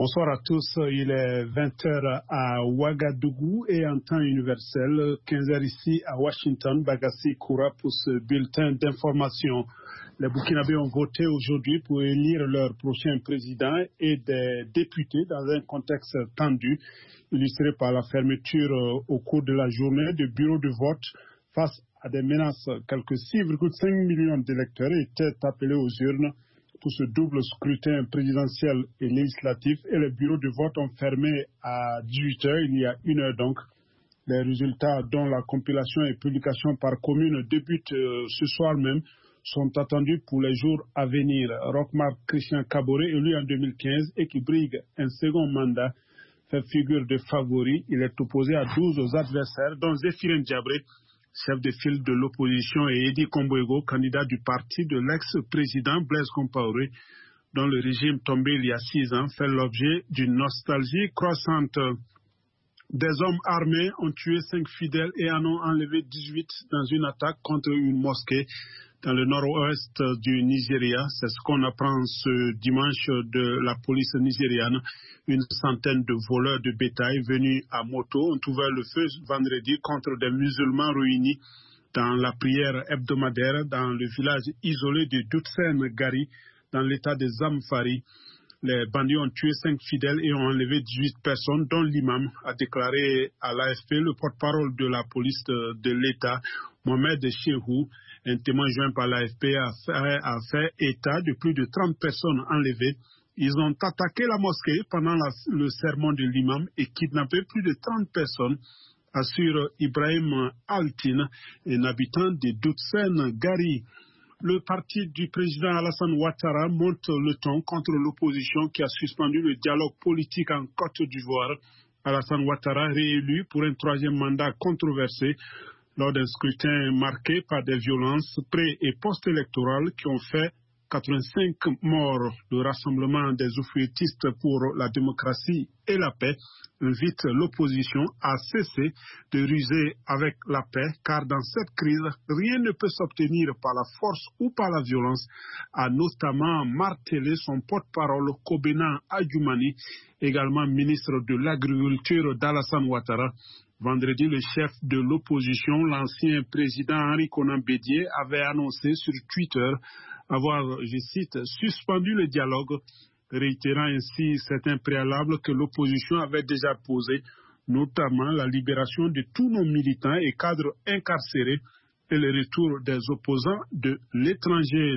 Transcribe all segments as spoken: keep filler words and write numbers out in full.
Bonsoir à tous, il est vingt heures à Ouagadougou et en temps universel, quinze heures ici à Washington. Bagassi Koura pour ce bulletin d'information. Les Burkinabés ont voté aujourd'hui pour élire leur prochain président et des députés dans un contexte tendu, illustré par la fermeture au cours de la journée de bureaux de vote face à des menaces. Quelques six virgule cinq millions d'électeurs étaient appelés aux urnes pour ce double scrutin présidentiel et législatif, et les bureaux de vote ont fermé à dix-huit heures, il y a une heure donc. Les résultats, dont la compilation et publication par commune débutent euh, ce soir même, sont attendus pour les jours à venir. Rochmark Christian Kaboré, élu en deux mille quinze et qui brigue un second mandat, fait figure de favori. Il est opposé à douze adversaires, dont Zéphirin Diabré, chef de file de l'opposition, et Edi Kombouego, candidat du parti de l'ex-président Blaise Compaoré, dont le régime tombé il y a six ans fait l'objet d'une nostalgie croissante. Des hommes armés ont tué cinq fidèles et en ont enlevé dix-huit dans une attaque contre une mosquée dans le nord-ouest du Nigeria. C'est ce qu'on apprend ce dimanche de la police nigériane. Une centaine de voleurs de bétail venus à moto ont ouvert le feu vendredi contre des musulmans réunis dans la prière hebdomadaire dans le village isolé de Dutsen Gari, dans l'état de Zamfari. Les bandits ont tué cinq fidèles et ont enlevé dix-huit personnes, dont l'imam, a déclaré à l'A F P le porte-parole de la police de, de l'État, Mohamed Chehou. Un témoin joint par l'A F P a fait, a fait état de plus de trente personnes enlevées. Ils ont attaqué la mosquée pendant la, le sermon de l'imam et kidnappé plus de trente personnes, assure Ibrahim Altine, un habitant de Dutsen Gari. Le parti du président Alassane Ouattara monte le ton contre l'opposition qui a suspendu le dialogue politique en Côte d'Ivoire. Alassane Ouattara, réélu pour un troisième mandat controversé lors d'un scrutin marqué par des violences pré- et post-électorales qui ont fait quatre-vingt-cinq morts. Le rassemblement des oufouettistes pour la démocratie et la paix invite l'opposition à cesser de ruser avec la paix, car dans cette crise, rien ne peut s'obtenir par la force ou par la violence, a notamment martelé son porte-parole Kobena Adjoumani, également ministre de l'Agriculture d'Alassane Ouattara. Vendredi, le chef de l'opposition, l'ancien président Henri Konan Bédié, avait annoncé sur Twitter avoir, je cite, suspendu le dialogue, réitérant ainsi certains préalables que l'opposition avait déjà posés, notamment la libération de tous nos militants et cadres incarcérés et le retour des opposants de l'étranger.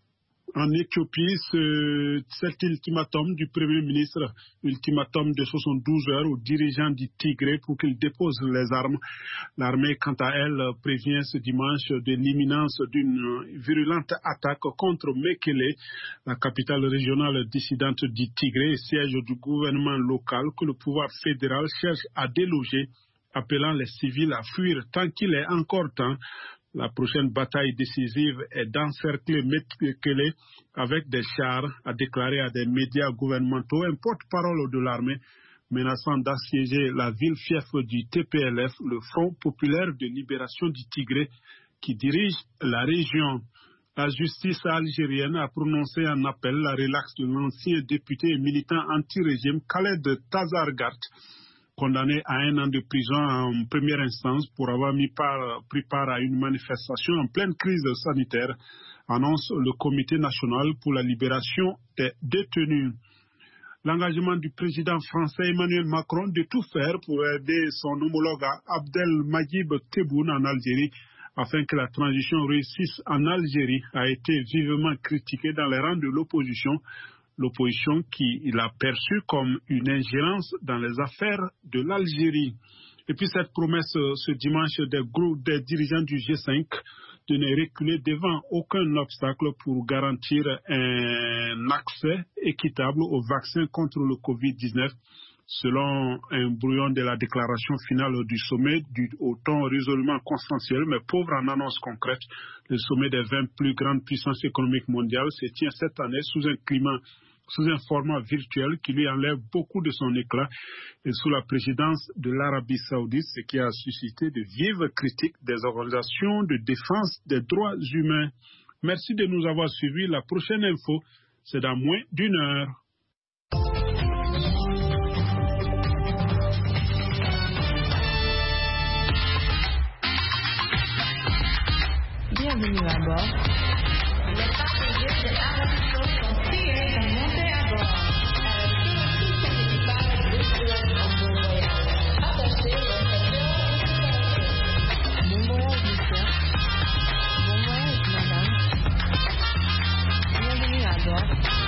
En Éthiopie, ce, cet ultimatum du Premier ministre, ultimatum de soixante-douze heures aux dirigeants du Tigré pour qu'ils déposent les armes. L'armée, quant à elle, prévient ce dimanche de l'imminence d'une virulente attaque contre Mekele, la capitale régionale dissidente du Tigré, siège du gouvernement local que le pouvoir fédéral cherche à déloger, appelant les civils à fuir tant qu'il est encore temps. La prochaine bataille décisive est d'encercler Mekele avec des chars, a déclaré à des médias gouvernementaux un porte-parole de l'armée, menaçant d'assiéger la ville fief du T P L F, le Front populaire de libération du Tigré, qui dirige la région. La justice algérienne a prononcé en appel la relaxe de l'ancien député et militant anti-régime Khaled Tazargart, condamné à un an de prison en première instance pour avoir mis part, pris part à une manifestation en pleine crise sanitaire, annonce le Comité national pour la libération des détenus. L'engagement du président français Emmanuel Macron de tout faire pour aider son homologue Abdelmadjid Tebboune en Algérie afin que la transition réussisse en Algérie a été vivement critiqué dans les rangs de l'opposition. L'opposition qui l'a perçu comme une ingérence dans les affaires de l'Algérie. Et puis cette promesse ce dimanche des groupes des dirigeants du G cinq de ne reculer devant aucun obstacle pour garantir un accès équitable au vaccin contre le covid dix-neuf, selon un brouillon de la déclaration finale du sommet du, au ton résolument consensuel mais pauvre en annonces concrètes. Le sommet des vingt plus grandes puissances économiques mondiales se tient cette année sous un climat sous un format virtuel qui lui enlève beaucoup de son éclat et sous la présidence de l'Arabie Saoudite, ce qui a suscité de vives critiques des organisations de défense des droits humains. Merci de nous avoir suivis. La prochaine info, c'est dans moins d'une heure. Bienvenue à bord. Les passagers de R M Show sont priés de monter à bord. Tous les équipages de souhaitent un bon voyage. Attachez votre ceinture de sécurité. Bon voyage, monsieur. Bon voyage, madame. Bienvenue à bord.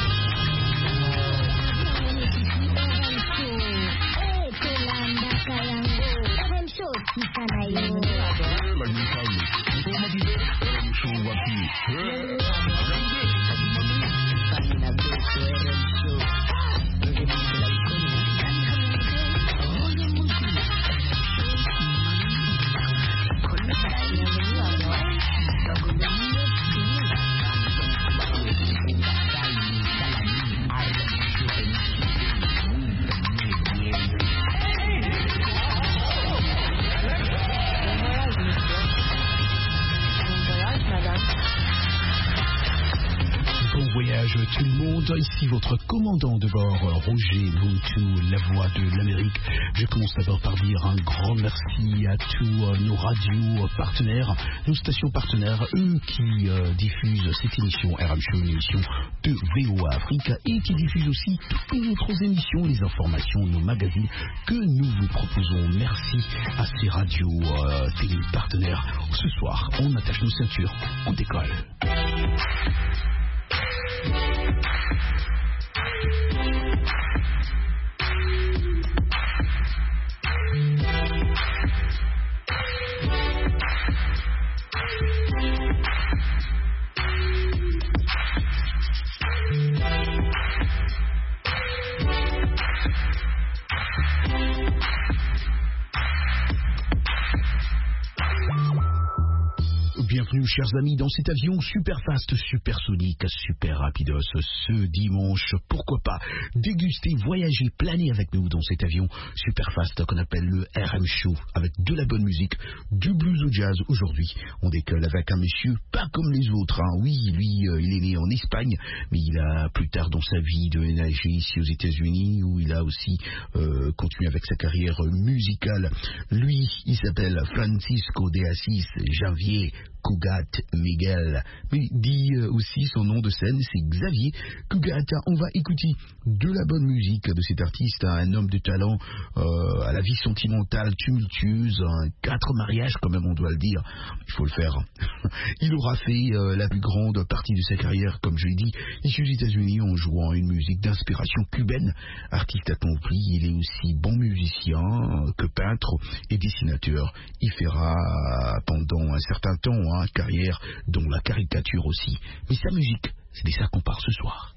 Tout le monde, ici votre commandant de bord, Roger Muntu, la voix de l'Amérique. Je commence d'abord par dire un grand merci à tous nos radios partenaires, nos stations partenaires, eux qui euh, diffusent cette émission R M Show, une émission de V O A Africa, et qui diffusent aussi toutes les autres émissions, les informations, nos magazines que nous vous proposons. Merci à ces radios euh, télé partenaires. Ce soir, on attache nos ceintures, on décolle. Bienvenue chers amis dans cet avion super fast, super sonique, super rapidos ce dimanche. Pourquoi pas déguster, voyager, planer avec nous dans cet avion super fast qu'on appelle le R M Show, avec de la bonne musique, du blues au jazz. Aujourd'hui on décolle avec un monsieur pas comme les autres, hein. Oui, lui euh, il est né en Espagne, mais il a plus tard dans sa vie déménagé ici aux États-Unis, où il a aussi euh, continué avec sa carrière musicale. Lui il s'appelle Francisco de Assis Janvier Cugat Miguel, mais dit aussi son nom de scène, c'est Xavier Cugat. On va écouter de la bonne musique de cet artiste, un homme de talent, euh, à la vie sentimentale tumultueuse, un quatre mariages quand même on doit le dire, il faut le faire. Il aura fait euh, la plus grande partie de sa carrière, comme je l'ai dit, ici aux États-Unis en jouant une musique d'inspiration cubaine. Artiste accompli, il est aussi bon musicien que peintre et dessinateur. Il fera pendant un certain temps hein, carrière dont la caricature aussi. Mais sa musique, c'est de ça qu'on part ce soir.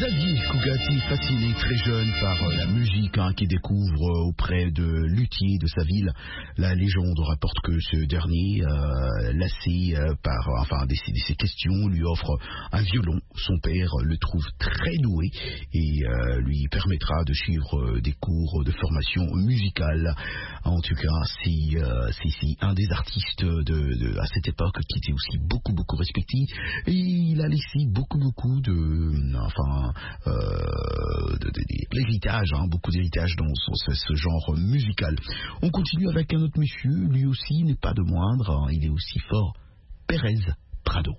Xavier Kougati, fasciné très jeune par euh, la musique hein, qu'il découvre euh, auprès de luthier de sa ville. La légende rapporte que ce dernier, euh, lassé euh, par enfin de ses, de ses questions, lui offre un violon. Son père le trouve très doué et euh, lui permettra de suivre euh, des cours de formation musicale. En tout cas, c'est euh, c'est un des artistes de, de, à cette époque qui était aussi beaucoup beaucoup respecté et il a laissé beaucoup beaucoup de enfin euh, de, de, de l'héritage, hein, beaucoup d'héritage dans ce, ce genre musical. On continue avec un autre monsieur, lui aussi n'est pas de moindre, hein, il est aussi fort, Pérez Prado.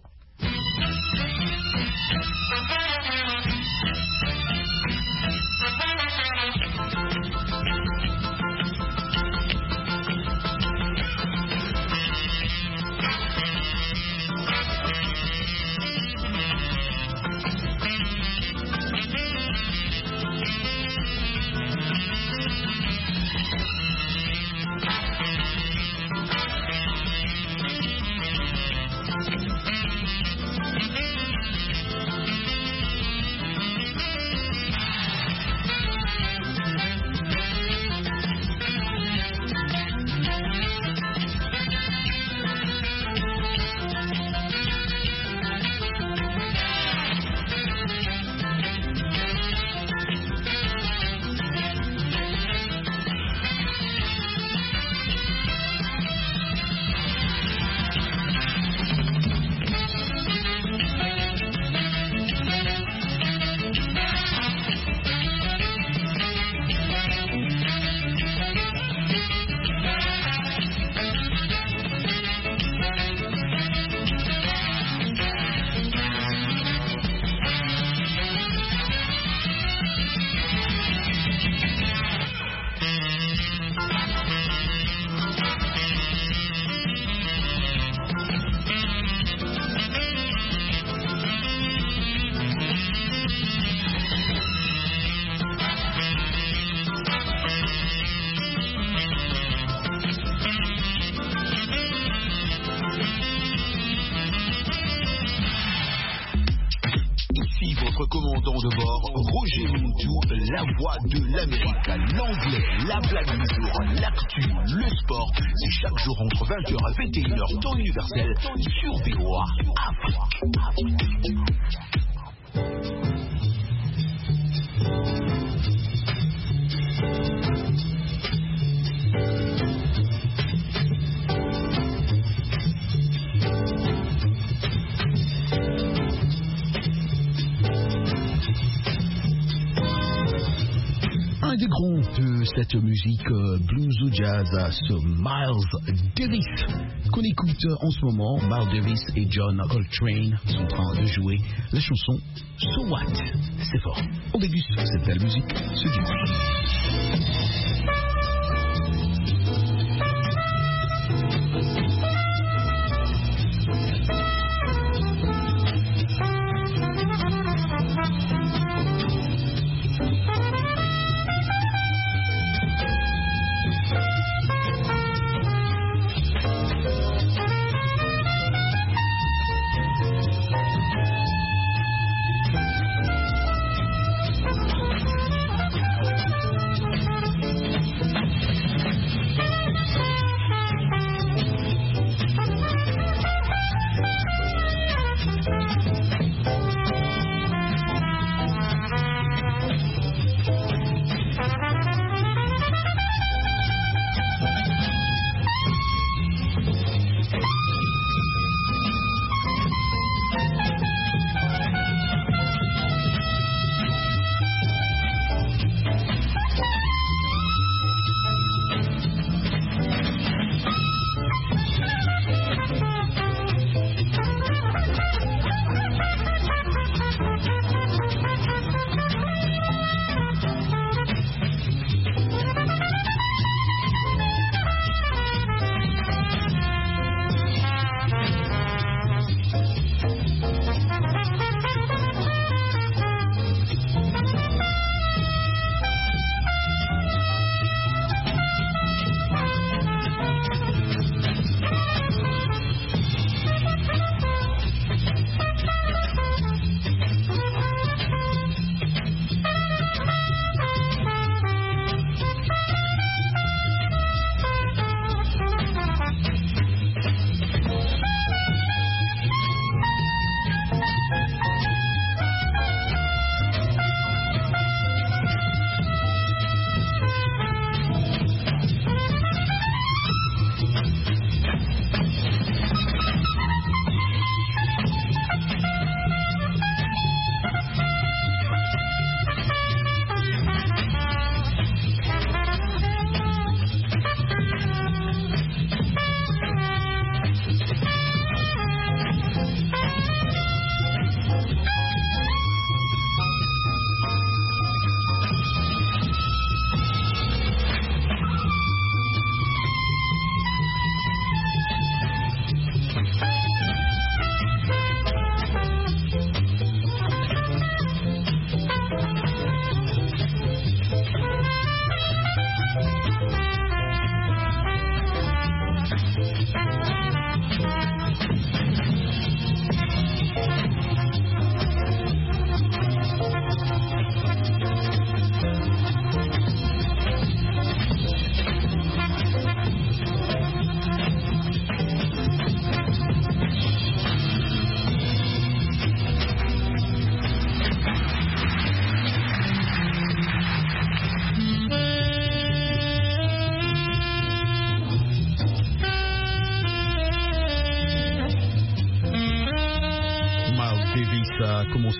Commandant de bord, Roger Muntou, la voix de l'Amérique, l'anglais, la blague du jour, l'actu, le sport, c'est chaque jour entre vingt heures et vingt et une heures, temps universel, sur V O A Afrique. Un des grands de cette musique euh, blues ou jazz, ce Miles Davis, qu'on écoute en ce moment. Miles Davis et John Coltrane sont en train de jouer la chanson So What. C'est fort. On déguste cette belle musique ce dimanche.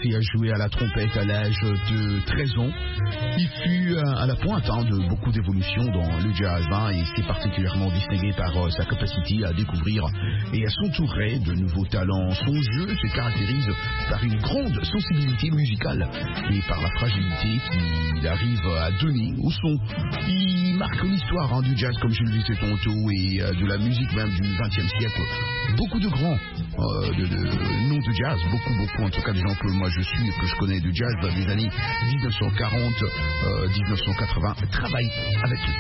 commencé à jouer à la trompette à l'âge de treize ans. Il fut à la pointe hein, de beaucoup d'évolutions dans le jazz hein, et s'est particulièrement distingué par euh, sa capacité à découvrir et à s'entourer de nouveaux talents. Son jeu se caractérise par une grande sensibilité musicale et par la fragilité qu'il arrive à donner au son. Il marque l'histoire hein, du jazz, comme je le disais tantôt, et euh, de la musique même du vingtième siècle. Beaucoup de grands euh, de, de, noms de jazz, beaucoup, beaucoup, en tout cas des gens que moi je suis et que je connais du jazz dans les années dix-neuf cent quarante, euh, dix-neuf cent quatre-vingts, travaillent avec lui.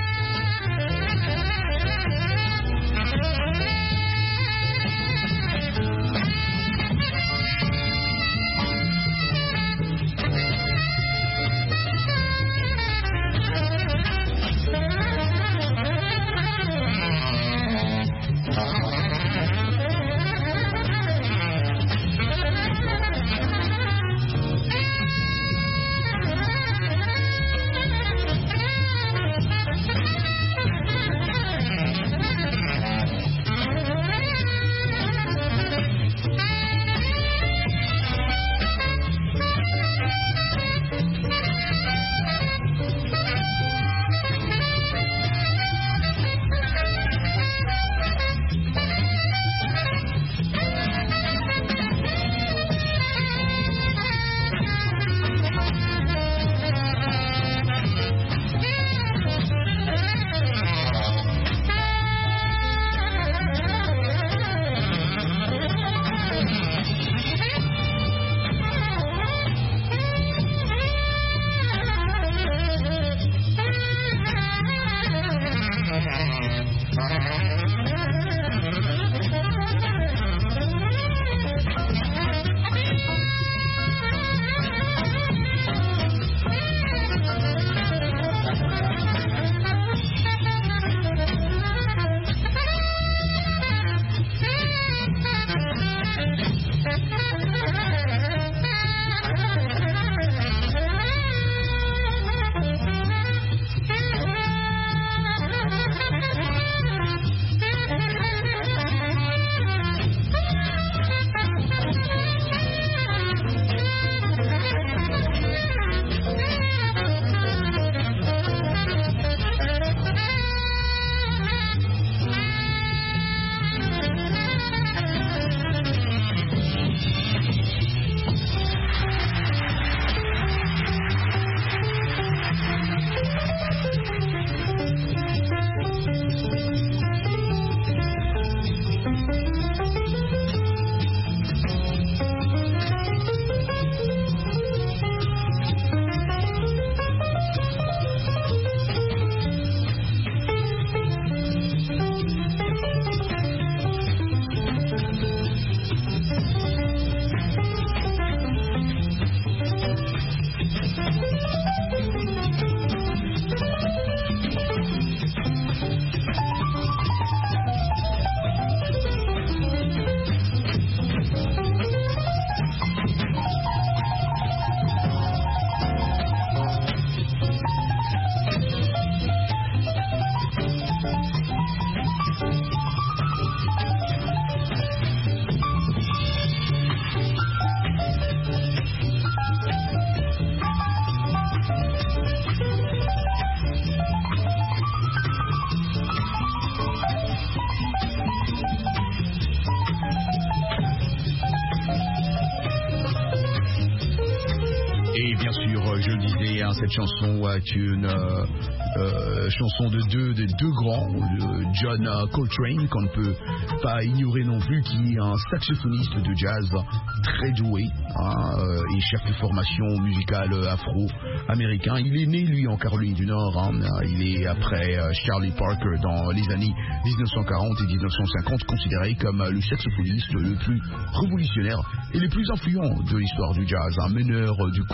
Cette chanson est une euh, euh, chanson de deux, de deux grands, de John Coltrane, qu'on ne peut pas ignorer non plus, qui est un saxophoniste de jazz très doué hein, et chef de formation musicale afro-américain. Il est né, lui, en Caroline du Nord. Hein, il est, après Charlie Parker, dans les années dix-neuf cent quarante et dix-neuf cent cinquante, considéré comme le saxophoniste le plus révolutionnaire et le plus influent de l'histoire du jazz, un meneur du courant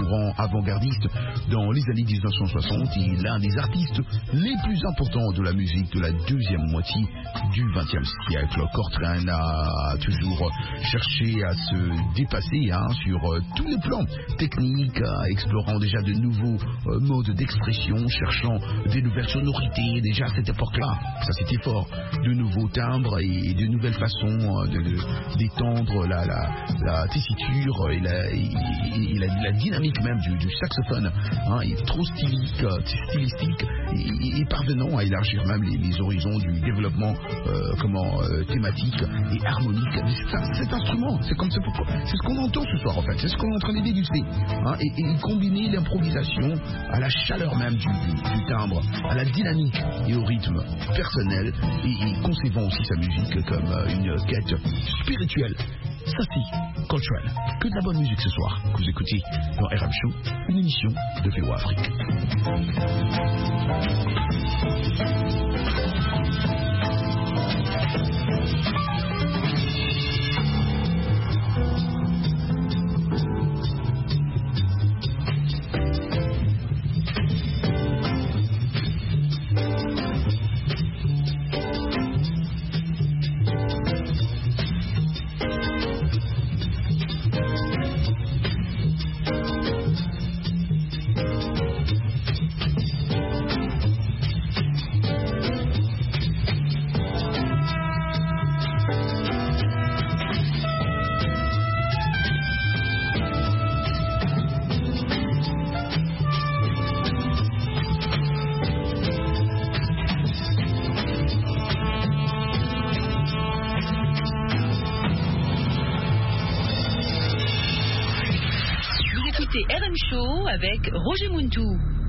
rang avant-gardiste dans les années mille neuf cent soixante et l'un des artistes les plus importants de la musique de la deuxième moitié du vingtième siècle. Coltrane a toujours cherché à se dépasser hein, sur euh, tous les plans techniques, euh, explorant déjà de nouveaux euh, modes d'expression, cherchant des nouvelles sonorités déjà à cette époque-là. Ça c'était fort, de nouveaux timbres et de nouvelles façons euh, de, de, d'étendre la, la, la tessiture et la, et, et la, la dynamique même du, du saxophone, hein, est trop stylique, euh, stylistique et, et parvenant à élargir même les, les horizons du développement euh, comment, euh, thématique et harmonique. Mais cet, cet instrument, c'est comme c'est pourquoi, c'est ce qu'on entend ce soir en fait, c'est ce qu'on est en train de déguster, hein, et, et combiner l'improvisation à la chaleur même du, du, du timbre, à la dynamique et au rythme personnel, et, et concevant aussi sa musique comme euh, une quête spirituelle. Ça c'est Coltrane. Que de la bonne musique ce soir que vous écoutez dans R M Show, une émission de V O Afrique. R M Show avec Roger Muntou.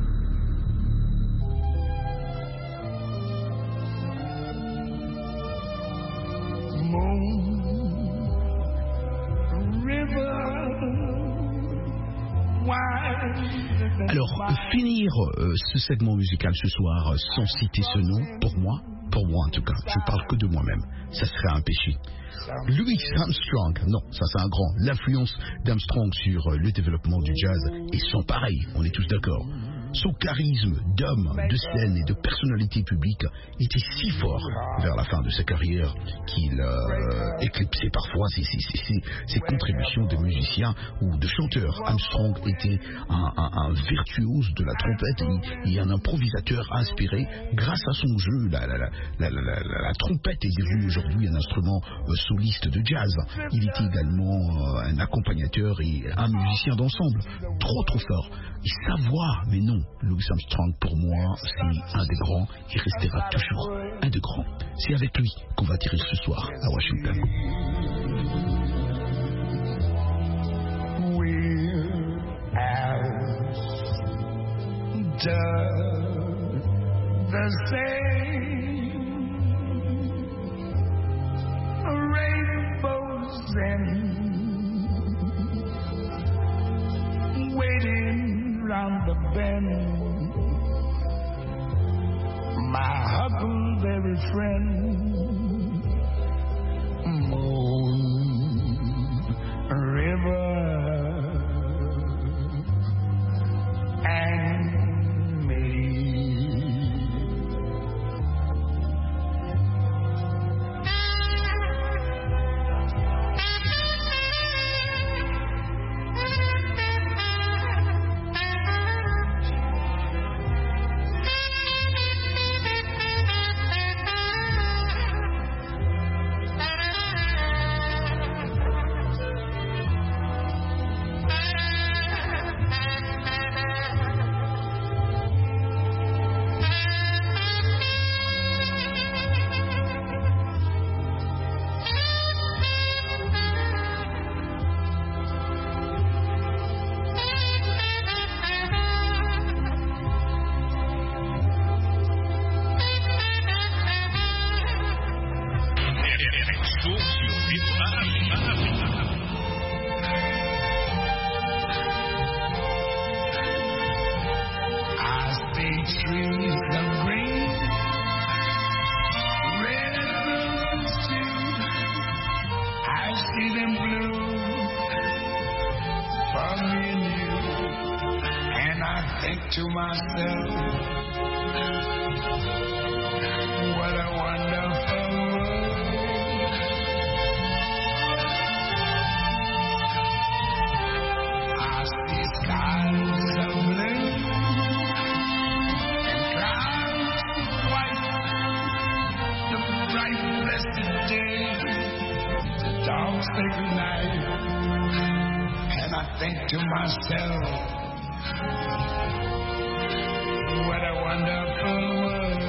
Alors, finir euh, ce segment musical ce soir sans citer ce nom, pour moi, pour moi en tout cas, je parle que de moi-même, ça serait un péché. Louis Armstrong, non, ça c'est un grand. L'influence d'Armstrong sur le développement du jazz est sans pareil, on est tous d'accord. Son charisme d'homme, de scène et de personnalité publique était si fort vers la fin de sa carrière qu'il euh, éclipsait parfois ses, ses, ses, ses contributions de musicien ou de chanteur. Armstrong était un, un, un virtuose de la trompette et, et un improvisateur inspiré grâce à son jeu. La, la, la, la, la, la, la trompette est devenue aujourd'hui un instrument euh, soliste de jazz. Il était également euh, un accompagnateur et un musicien d'ensemble. Trop trop fort. Et sa voix, mais non, Louis Armstrong pour moi c'est un des grands et restera toujours un des grands. C'est avec lui qu'on va tirer ce soir à Washington. The same rainbows and waiting round the bend, my huckleberry friend, Moon River and me. think to myself, what a wonderful world. I see skies of blue and clouds of white, the bright blessed day, the dark sacred night, and I think to myself, what a wonderful world.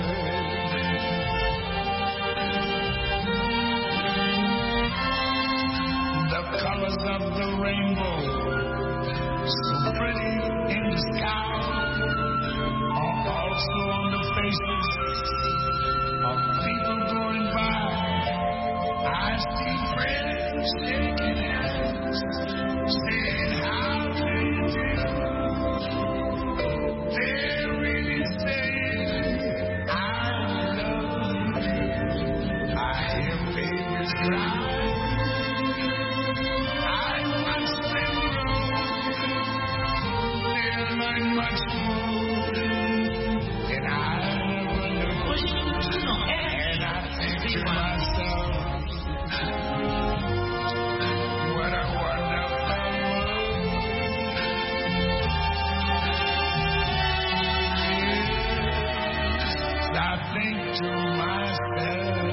The colors of the rainbow, so pretty in the sky, are also on the faces of people going by. I see friends shaking hands, saying, how do you do? They're really saying, I love you. I hear babies cry. I watch them grow. They'll learn much more than I ever knew. And I think to myself, what a wonderful world. I think to myself.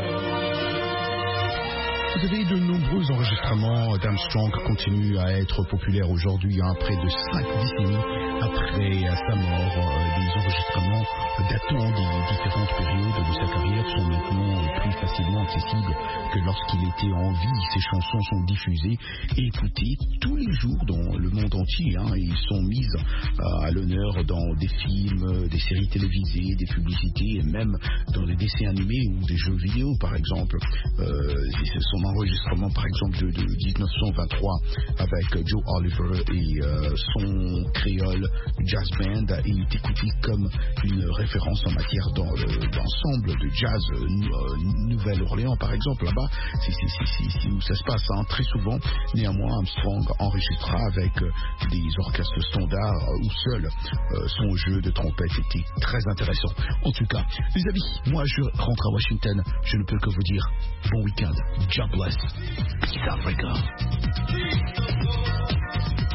Vous savez, de nombreux enregistrements d'Armstrong continuent à être populaires aujourd'hui, hein, près de cinq décennies après sa mort. Euh, les enregistrements datant des différentes périodes de sa carrière sont maintenant plus facilement accessibles que lorsqu'il était en vie. Ses chansons sont diffusées et écoutées tous les jours dans le monde entier, hein. Ils sont mises euh, à l'honneur dans des films, des séries télévisées, des publicités et même dans des dessins animés ou des jeux vidéo, par exemple. Euh, son enregistrement, par exemple, de, de dix-neuf cent vingt-trois avec Joe Oliver et euh, son créole jazz band est écouté comme une référence en matière d'ensemble de jazz. euh, Nouvelle-Orléans, par exemple, là-bas, c'est où ça se passe, hein, très souvent. Néanmoins, Armstrong enregistra avec euh, des orchestres standards euh, où seul euh, son jeu de trompette était très intéressant. En tout cas, les amis, moi je rentre à Washington, je ne peux que vous dire bon week-end. God bless. Peace Africa.